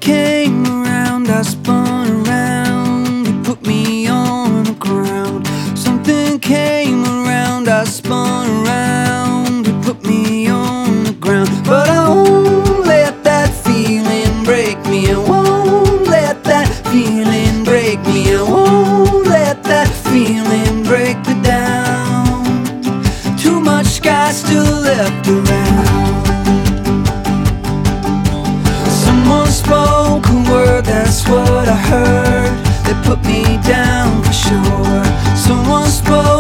came around, I spun around. You put me on the ground. Something came around, I spun around. You put me on the ground. But I won't let that feeling break me. I won't let that feeling break me. I won't let that feeling break me down. Too much sky still left around. Someone spoke a word, that's what I heard. They put me down for sure. Someone spoke